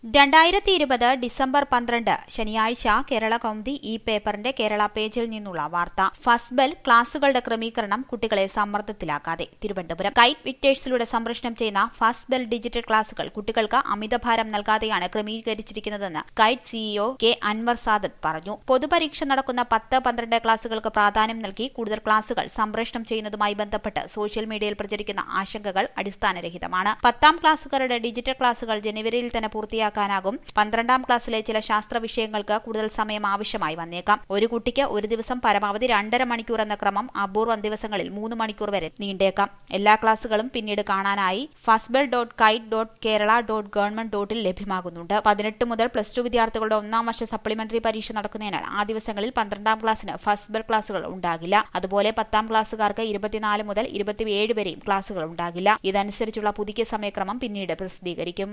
2020 December 12 ശനിയാഴ്ച കേരള കൗമുദി ഈ പേപ്പറിന്റെ കേരള പേജിൽ നിന്നുള്ള വാർത്ത. ഫസ്റ്റ് ബെൽ ക്ലാസുകളുടെ ക്രമീകരണം കുട്ടികളെ സമ്മർദ്ദത്തിലാക്കാതെ. തിരുവനന്തപുരം. കൈറ്റ് വിക്ടേഴ്സിലൂടെ സംപ്രേഷണം ചെയ്യുന്ന ഫസ്റ്റ് ബെൽ ഡിജിറ്റൽ ക്ലാസുകൾ കുട്ടികൾക്ക് അമിതഭാരം നൽകാതെയാണ് ക്രമീകരിച്ചിരിക്കുന്നതെന്ന് KITE CEO K Anwar Sadath പറഞ്ഞു. പൊതുപരീക്ഷ നടക്കുന്ന 10-12 ക്ലാസുകൾക്ക് പ്രാധാന്യം നൽകി കൂടുതൽ ക്ലാസുകൾ സംപ്രേഷണം ചെയ്യുന്നതുമായി ബന്ധപ്പെട്ട് സോഷ്യൽ മീഡിയയിൽ പ്രചരിക്കുന്ന ആശങ്കകൾ അടിസ്ഥാനരഹിതമാണ്. 10ാം ക്ലാസുകാരുടെ ഡിജിറ്റൽ ക്ലാസുകൾ ജനുവരിയിൽ തന്നെ പൂർത്തിയാക്കാനാകും. 12ാം ക്ലാസ്സിലെ ചില ശാസ്ത്ര വിഷയങ്ങൾക്ക് കൂടുതൽ സമയം ആവശ്യമായി വന്നേക്കാം. ഒരു കുട്ടിക്ക് ഒരു ദിവസം പരമാവധി 2.5 മണിക്കൂർ എന്ന ക്രമം അപൂർവം ദിവസങ്ങളിൽ 3 മണിക്കൂർ വരെ നീണ്ടേക്കാം. എല്ലാ ക്ലാസുകളും പിന്നീട് കാണാനായി fastbell.kite.kerala.government.in ലഭ്യമാകുന്നുണ്ട്. 18 മുതൽ +2 വിദ്യാർത്ഥികളുടെ 1ാം വർഷ സപ്ലിമെന്ററി പരീക്ഷ നടക്കുന്നതിനാൽ ആ ദിവസങ്ങളിൽ 12ാം ക്ലാസ്സിന് ഫസ്റ്റ് ബെൽ ക്ലാസുകൾ ഉണ്ടാകില്ല. അതുപോലെ 10ാം ക്ലാസ്സുകാർക്ക് 24 മുതൽ 27 വരെയും ക്ലാസുകൾ ഉണ്ടാകില്ല. ഇതനുസരിച്ചുള്ള പുതുക്കിയ സമയക്രമം പിന്നീട് പ്രസിദ്ധീകരിക്കും.